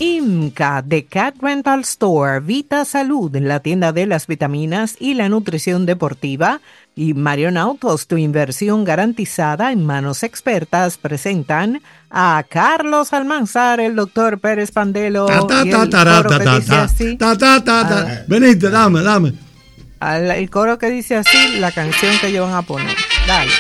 IMCA, The Cat Rental Store, Vita Salud, la tienda de las vitaminas y la nutrición deportiva, y Marion Autos, tu inversión garantizada en manos expertas, presentan a Carlos Almanzar, el doctor Pérez Pandelo. Venite, dame. El coro que dice así, la canción que ellos van a poner. Dale.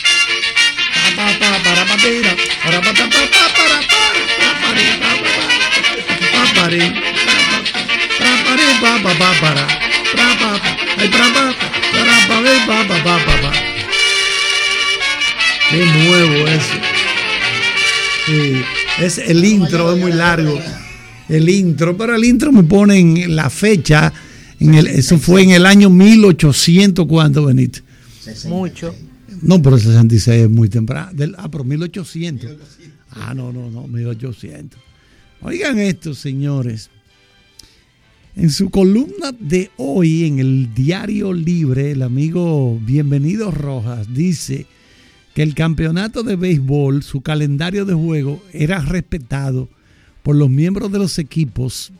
Qué nuevo eso. Sí, es el intro, es muy largo. El intro, pero el intro me ponen la fecha. Eso fue en el año 1800, ¿cuánto, Benito? Mucho. No, pero el 66 es muy temprano. Pero 1800. No, 1800. Oigan esto, señores. En su columna de hoy en el Diario Libre, el amigo Bienvenido Rojas dice que el campeonato de béisbol, su calendario de juego, era respetado por los miembros de los equipos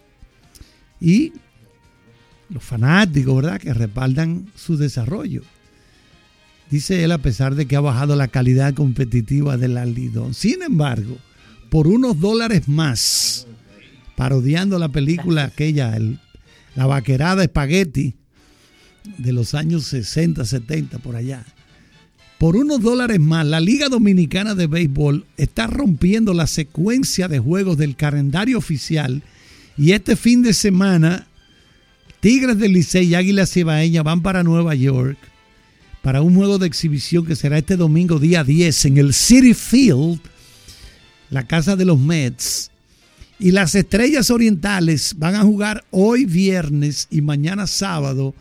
y los fanáticos, ¿verdad?, que respaldan su desarrollo. Dice él, a pesar de que ha bajado la calidad competitiva del Lidón. Sin embargo, por unos $, más, parodiando la película aquella, la vaquerada espagueti de los años 60, 70, por allá. Por unos $, más, la Liga Dominicana de Béisbol está rompiendo la secuencia de juegos del calendario oficial, y este fin de semana Tigres del Licey y Águilas Cibaeñas van para Nueva York para un juego de exhibición que será este domingo día 10 en el Citi Field, la casa de los Mets. Y las Estrellas Orientales van a jugar hoy viernes y mañana sábado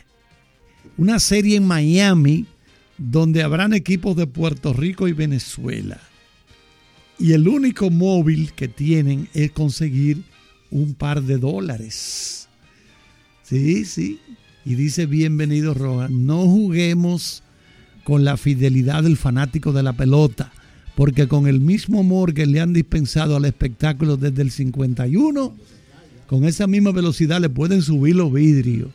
una serie en Miami donde habrán equipos de Puerto Rico y Venezuela. Y el único móvil que tienen es conseguir un par de $. Sí. Y dice Bienvenido Rojas, no juguemos con la fidelidad del fanático de la pelota, porque con el mismo amor que le han dispensado al espectáculo desde el 51, con esa misma velocidad le pueden subir los vidrios.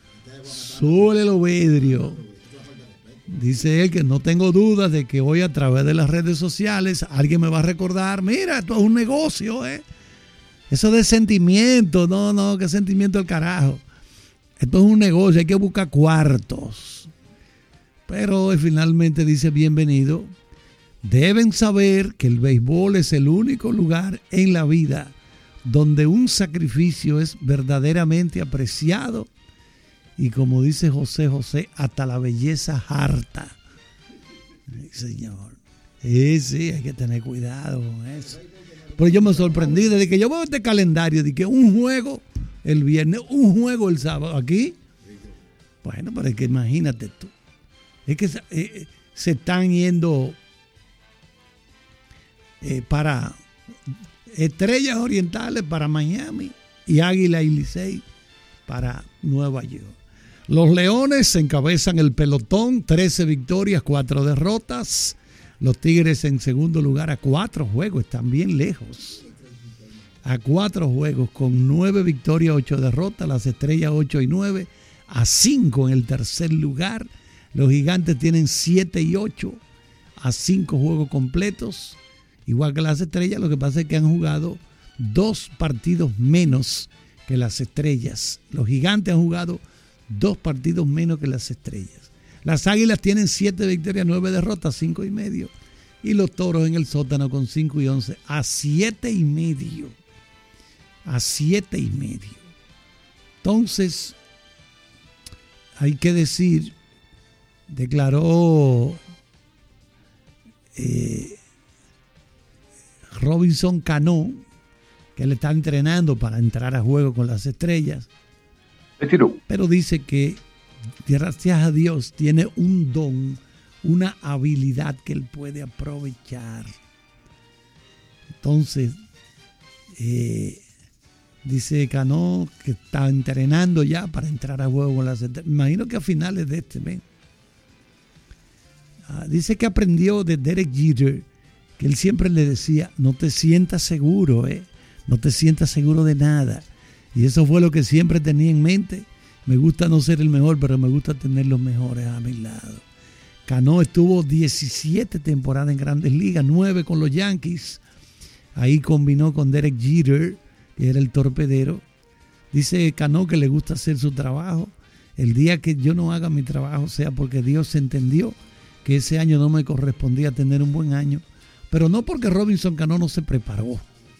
Sube los vidrios. Dice él que no tengo dudas de que hoy a través de las redes sociales alguien me va a recordar, mira, esto es un negocio, eso de sentimiento, no, qué sentimiento del carajo. Esto es un negocio, hay que buscar cuartos. Pero finalmente dice Bienvenido, deben saber que el béisbol es el único lugar en la vida donde un sacrificio es verdaderamente apreciado y, como dice José, hasta la belleza harta. Ay, señor. Sí, hay que tener cuidado con eso. Pero yo me sorprendí desde que yo veo este calendario de que un juego el viernes, un juego el sábado. Aquí, bueno, pero es que imagínate tú. Es que se están yendo para Estrellas Orientales para Miami y Águila y Licey para Nueva York. Los Leones encabezan el pelotón, 13 victorias, 4 derrotas. Los Tigres en segundo lugar a 4 juegos, están bien lejos. A 4 juegos con 9 victorias, 8 derrotas. Las Estrellas 8 y 9 a 5 en el tercer lugar. Los Gigantes tienen 7 y 8 a 5 juegos completos. Igual que las Estrellas, lo que pasa es que han jugado 2 partidos menos que las Estrellas. Los Gigantes han jugado 2 partidos menos que las Estrellas. Las Águilas tienen 7 victorias, 9 derrotas, 5 y medio. Y los Toros en el sótano con 5 y 11 a 7 y medio. A 7 y medio. Entonces, hay que decir, declaró Robinson Cano, que le está entrenando para entrar a juego con las Estrellas, pero dice que gracias a Dios tiene un don, una habilidad que él puede aprovechar. Entonces, dice Cano que está entrenando ya para entrar a juego con las Estrellas. Me imagino que a finales de este mes. Dice que aprendió de Derek Jeter, que él siempre le decía, no te sientas seguro, No te sientas seguro de nada. Y eso fue lo que siempre tenía en mente. Me gusta no ser el mejor, pero me gusta tener los mejores a mi lado. Cano estuvo 17 temporadas en Grandes Ligas, 9 con los Yankees. Ahí combinó con Derek Jeter, que era el torpedero. Dice Cano que le gusta hacer su trabajo. El día que yo no haga mi trabajo sea porque Dios entendió que ese año no me correspondía tener un buen año. Pero no porque Robinson Cano no se preparó.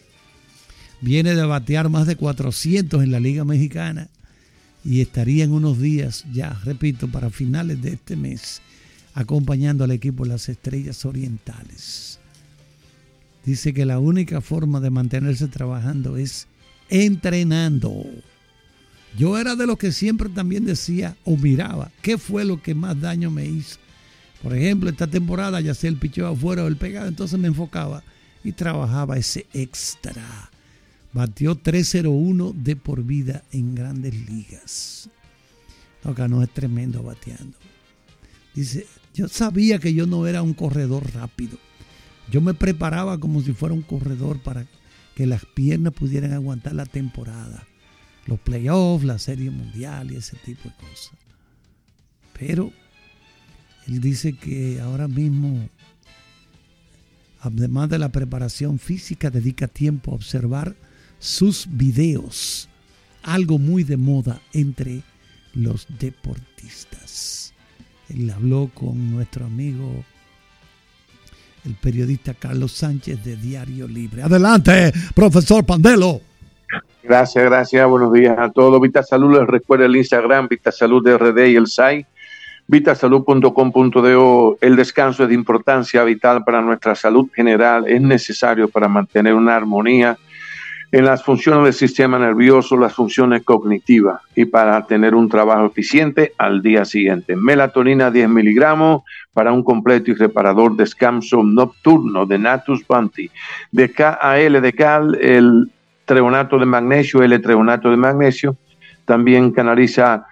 Viene de batear más de 400 en la Liga Mexicana y estaría en unos días, ya repito, para finales de este mes, acompañando al equipo de las Estrellas Orientales. Dice que la única forma de mantenerse trabajando es entrenando. Yo era de los que siempre también decía o miraba qué fue lo que más daño me hizo. Por ejemplo, esta temporada ya sea el picheo afuera o el pegado, entonces me enfocaba y trabajaba ese extra. Batió 3.01 de por vida en Grandes Ligas. Cano es tremendo bateando. Dice, yo sabía que yo no era un corredor rápido. Yo me preparaba como si fuera un corredor para que las piernas pudieran aguantar la temporada, los playoffs, la Serie Mundial y ese tipo de cosas. Pero él dice que ahora mismo, además de la preparación física, dedica tiempo a observar sus videos, algo muy de moda entre los deportistas. Él habló con nuestro amigo, el periodista Carlos Sánchez de Diario Libre. Adelante, profesor Pandelo. Gracias. Buenos días a todos. VitaSalud, les recuerda el Instagram, VitaSalud RD y el SAI, vitasalud.com.do. El descanso es de importancia vital para nuestra salud general. Es necesario para mantener una armonía en las funciones del sistema nervioso, las funciones cognitivas y para tener un trabajo eficiente al día siguiente. Melatonina 10 miligramos para un completo y reparador descanso nocturno de Natus Bounty. De KAL de Cal, el treonato de magnesio, L-treonato de magnesio, también canaliza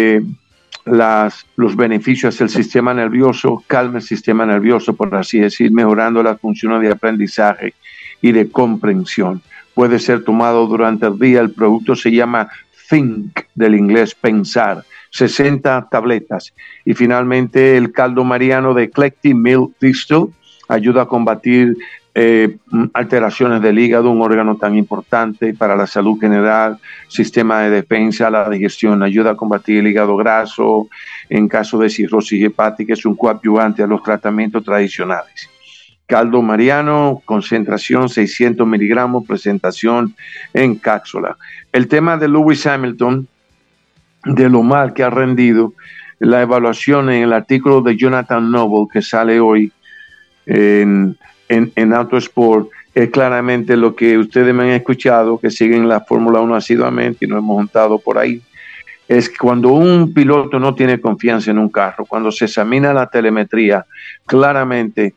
los beneficios del sistema nervioso, calma el sistema nervioso, por así decir, mejorando las funciones de aprendizaje y de comprensión. Puede ser tomado durante el día. El producto se llama Think, del inglés pensar, 60 tabletas. Y finalmente el caldo mariano de Eclectic Milk Distill ayuda a combatir alteraciones del hígado, un órgano tan importante para la salud general, sistema de defensa, la digestión, ayuda a combatir el hígado graso, en caso de cirrosis hepática, es un coadyuvante a los tratamientos tradicionales. Caldo mariano, concentración 600 miligramos, presentación en cápsula. El tema de Lewis Hamilton, de lo mal que ha rendido, la evaluación en el artículo de Jonathan Noble que sale hoy en Autosport, es claramente lo que ustedes me han escuchado, que siguen la Fórmula 1 asiduamente y nos hemos juntado por ahí. Es cuando un piloto no tiene confianza en un carro, cuando se examina la telemetría, claramente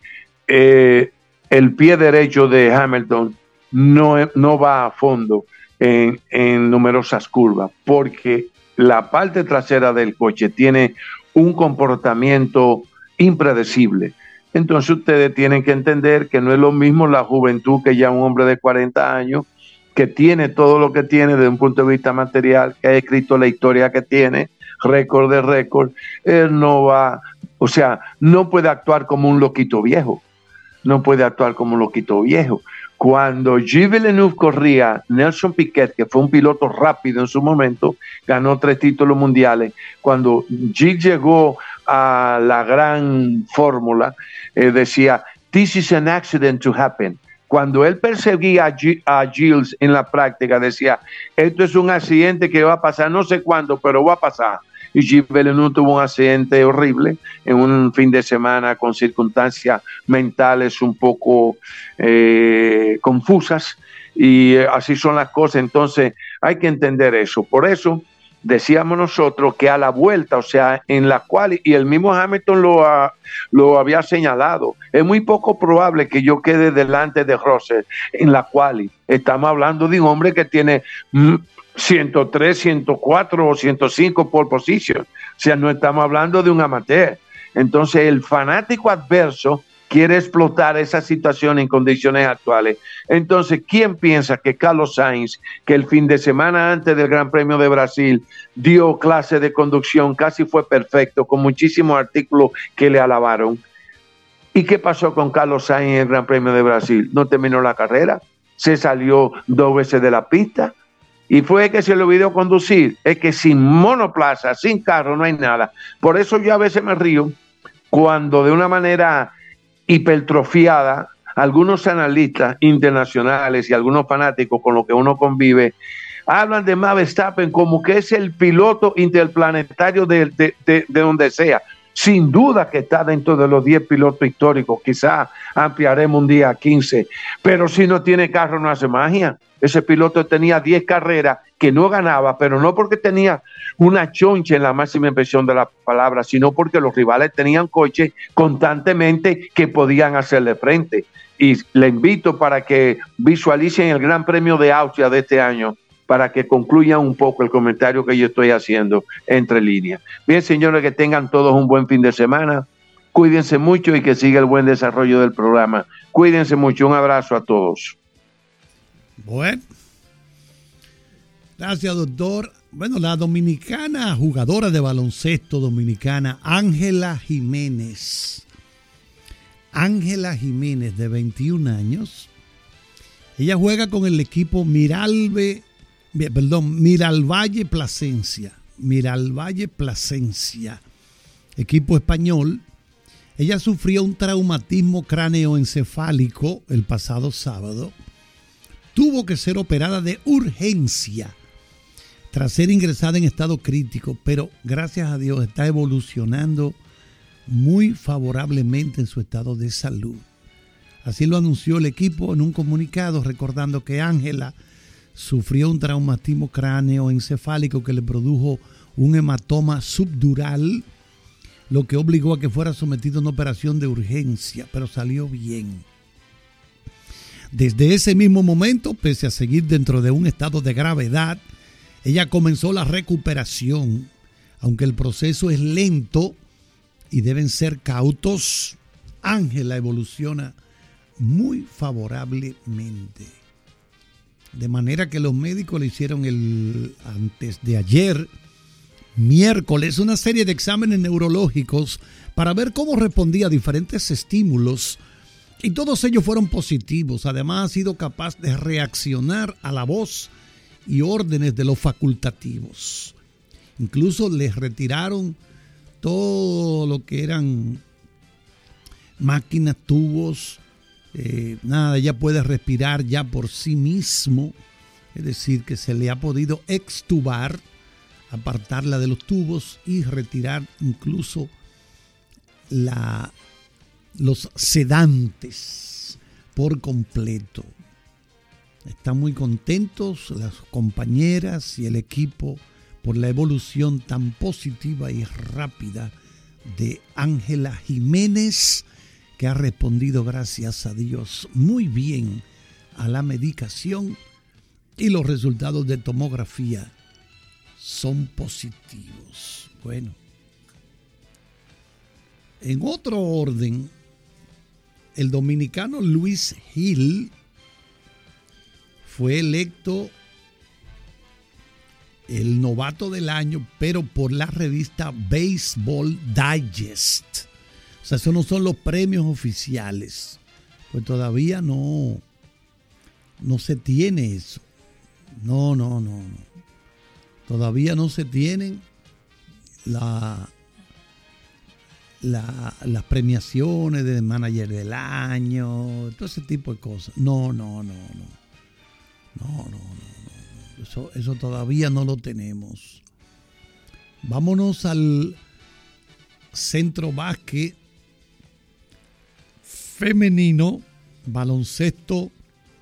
el pie derecho de Hamilton no va a fondo en numerosas curvas, porque la parte trasera del coche tiene un comportamiento impredecible. Entonces ustedes tienen que entender que no es lo mismo la juventud que ya un hombre de 40 años, que tiene todo lo que tiene desde un punto de vista material, que ha escrito la historia que tiene, récord de récord. Él no va, o sea, no puede actuar como un loquito viejo. No puede actuar como un loquito viejo. Cuando Gilles Villeneuve corría, Nelson Piquet, que fue un piloto rápido en su momento, ganó 3 títulos mundiales. Cuando Gilles llegó a la gran fórmula, decía, "This is an accident to happen." Cuando él perseguía a Gilles en la práctica, decía, "Esto es un accidente que va a pasar, no sé cuándo, pero va a pasar." Y Gilles Villeneuve tuvo un accidente horrible en un fin de semana con circunstancias mentales un poco confusas, y así son las cosas. Entonces hay que entender eso. Por eso decíamos nosotros que a la vuelta, o sea, en la cual, y el mismo Hamilton lo había señalado, es muy poco probable que yo quede delante de Russell en la quali. Estamos hablando de un hombre que tiene 103, 104 o 105 pole position. O sea, no estamos hablando de un amateur. Entonces, el fanático adverso quiere explotar esa situación en condiciones actuales. Entonces, ¿quién piensa que Carlos Sainz, que el fin de semana antes del Gran Premio de Brasil dio clase de conducción, casi fue perfecto, con muchísimos artículos que le alabaron? ¿Y qué pasó con Carlos Sainz en el Gran Premio de Brasil? No terminó la carrera, se salió 2 veces de la pista y fue que se le olvidó conducir. Es que sin monoplaza, sin carro, no hay nada. Por eso yo a veces me río cuando de una manera hipertrofiada algunos analistas internacionales y algunos fanáticos con los que uno convive hablan de Max Verstappen como que es el piloto interplanetario de donde sea. Sin duda que está dentro de los 10 pilotos históricos, quizás ampliaremos un día a 15, pero si no tiene carro no hace magia. Ese piloto tenía 10 carreras que no ganaba, pero no porque tenía una choncha en la máxima expresión de la palabra, sino porque los rivales tenían coches constantemente que podían hacerle frente. Y le invito para que visualicen el Gran Premio de Austria de este año, para que concluyan un poco el comentario que yo estoy haciendo entre líneas. Bien, señores, que tengan todos un buen fin de semana. Cuídense mucho y que siga el buen desarrollo del programa. Cuídense mucho. Un abrazo a todos. Bueno, gracias, doctor. Bueno, la dominicana, jugadora de baloncesto dominicana, Ángela Jiménez. Ángela Jiménez, de 21 años. Ella juega con el equipo Miralvalle Plasencia. Miralvalle Plasencia, equipo español. Ella sufrió un traumatismo cráneoencefálico el pasado sábado. Tuvo que ser operada de urgencia tras ser ingresada en estado crítico, pero gracias a Dios está evolucionando muy favorablemente en su estado de salud. Así lo anunció el equipo en un comunicado, recordando que Ángela sufrió un traumatismo cráneoencefálico que le produjo un hematoma subdural, lo que obligó a que fuera sometido a una operación de urgencia, pero salió bien. Desde ese mismo momento, pese a seguir dentro de un estado de gravedad, ella comenzó la recuperación, aunque el proceso es lento y deben ser cautos. Ángela evoluciona muy favorablemente. De manera que los médicos le hicieron antes de ayer, miércoles, una serie de exámenes neurológicos para ver cómo respondía a diferentes estímulos, y todos ellos fueron positivos. Además, ha sido capaz de reaccionar a la voz y órdenes de los facultativos. Incluso les retiraron todo lo que eran máquinas, tubos, nada, ella puede respirar ya por sí mismo, es decir, que se le ha podido extubar, apartarla de los tubos y retirar incluso los sedantes por completo. Están muy contentos las compañeras y el equipo por la evolución tan positiva y rápida de Ángela Jiménez, que ha respondido, gracias a Dios, muy bien a la medicación, y los resultados de tomografía son positivos. Bueno, en otro orden, el dominicano Luis Gil fue electo el novato del año, pero por la revista Baseball Digest. O sea, esos no son los premios oficiales, pues todavía no se tiene eso. No. Todavía no se tienen las premiaciones de manager del año, todo ese tipo de cosas. No. Eso todavía no lo tenemos. Vámonos al centro básquet femenino, baloncesto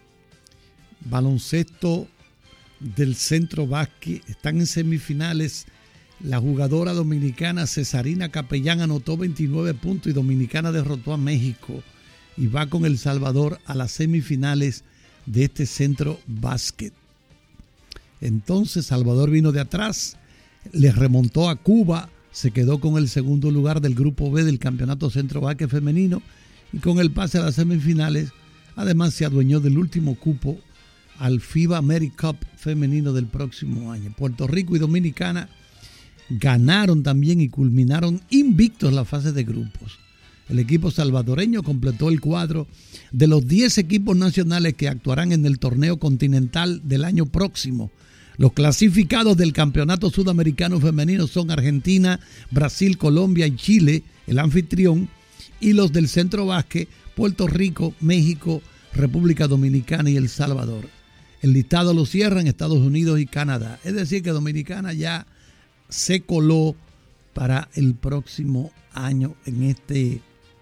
del centro básquet. Están en semifinales. La jugadora dominicana Cesarina Capellán anotó 29 puntos y Dominicana derrotó a México y va con El Salvador a las semifinales de este centro básquet. Entonces Salvador vino de atrás, le remontó a Cuba, se quedó con el segundo lugar del grupo B del campeonato centro básquet femenino y con el pase a las semifinales, además se adueñó del último cupo al FIBA AmeriCup femenino del próximo año. Puerto Rico y Dominicana ganaron también y culminaron invictos la fase de grupos. El equipo salvadoreño completó el cuadro de los 10 equipos nacionales que actuarán en el torneo continental del año próximo. Los clasificados del Campeonato Sudamericano Femenino son Argentina, Brasil, Colombia y Chile, el anfitrión, y los del Centro Básquet, Puerto Rico, México, República Dominicana y El Salvador. El listado lo cierran Estados Unidos y Canadá. Es decir, que Dominicana ya se coló para el próximo año en este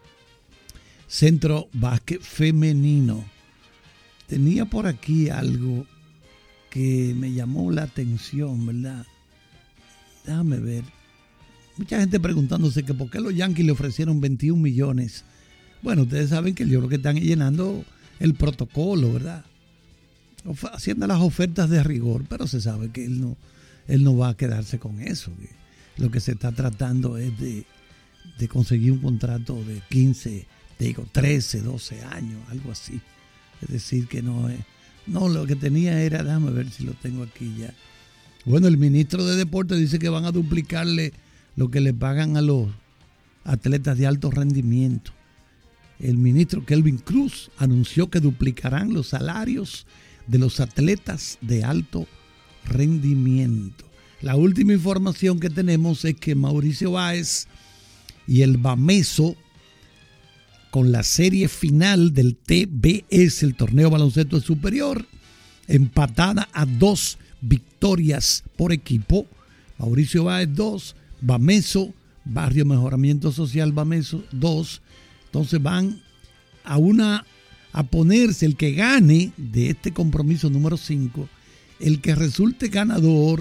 Centro Básquet femenino. Tenía por aquí algo que me llamó la atención, ¿verdad? Déjame ver. Mucha gente preguntándose que por qué los Yankees le ofrecieron 21 millones. Bueno, ustedes saben que yo creo que están llenando el protocolo, ¿verdad? Haciendo las ofertas de rigor, pero se sabe que él no va a quedarse con eso. Lo que se está tratando es de conseguir un contrato de 15, 13, 12 años, algo así. Es decir, que no, lo que tenía era, déjame ver si lo tengo aquí ya. Bueno, el ministro de Deportes dice que van a duplicarle lo que le pagan a los atletas de alto rendimiento. El ministro Kelvin Cruz anunció que duplicarán los salarios de los atletas de alto rendimiento. La última información que tenemos es que Mauricio Báez y el Bameso, con la serie final del TBS, el Torneo Baloncesto Superior, empatada a 2 victorias por equipo. Mauricio Báez 2, Bameso, Barrio Mejoramiento Social Bameso 2. Entonces van a ponerse el que gane de este compromiso número 5, el que resulte ganador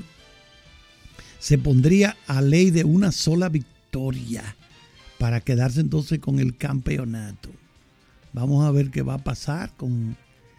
se pondría a ley de una sola victoria para quedarse entonces con el campeonato. Vamos a ver qué va a pasar con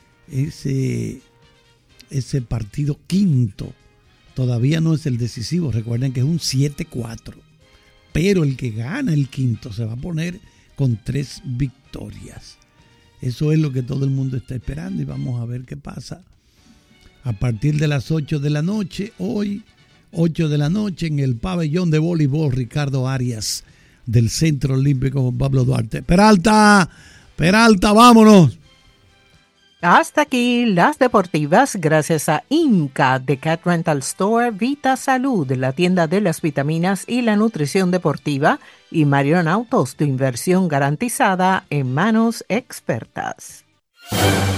ese partido quinto. Todavía no es el decisivo, recuerden que es un 7-4, pero el que gana el quinto se va a poner con 3 victorias. Eso es lo que todo el mundo está esperando y vamos a ver qué pasa. A partir de las 8 de la noche, hoy, 8 de la noche, en el pabellón de voleibol Ricardo Arias del Centro Olímpico Juan Pablo Duarte. Peralta, vámonos. Hasta aquí las deportivas, gracias a Inca de Cat Rental Store, Vita Salud, la tienda de las vitaminas y la nutrición deportiva, y Marion Autos, tu inversión garantizada en manos expertas.